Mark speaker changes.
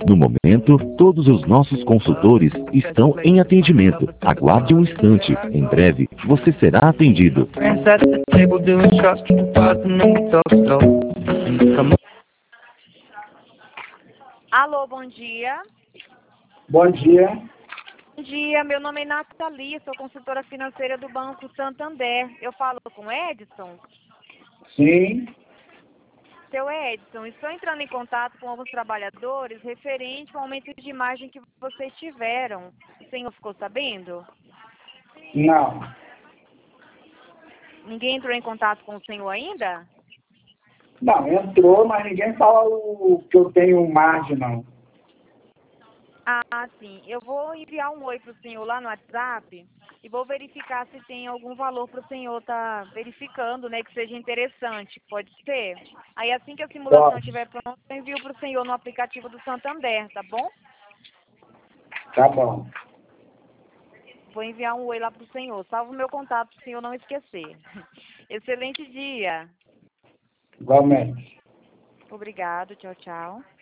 Speaker 1: No momento, todos os nossos consultores estão em atendimento. Aguarde um instante. Em breve, você será atendido.
Speaker 2: Alô, bom dia.
Speaker 3: Bom dia.
Speaker 2: Bom dia, meu nome é Nathalie, sou consultora financeira do Banco Santander. Eu falo com o Edson?
Speaker 3: Sim.
Speaker 2: Seu Edson, estou entrando em contato com alguns trabalhadores referente ao aumento de imagem que vocês tiveram. O senhor ficou sabendo?
Speaker 3: Não.
Speaker 2: Ninguém entrou em contato com o senhor ainda?
Speaker 3: Não, entrou, mas ninguém fala o que eu tenho margem, não.
Speaker 2: Ah, sim. Eu vou enviar um oi para o senhor lá no WhatsApp e vou verificar se tem algum valor para o senhor estar verificando, né, que seja interessante. Pode ser? Aí assim que a simulação
Speaker 3: Pode.
Speaker 2: estiver pronta, eu envio para o senhor no aplicativo do Santander, tá bom?
Speaker 3: Tá bom.
Speaker 2: Vou enviar um oi lá para o senhor. Salvo o meu contato para o senhor não esquecer. Excelente dia.
Speaker 3: Igualmente.
Speaker 2: Obrigado. Tchau, tchau.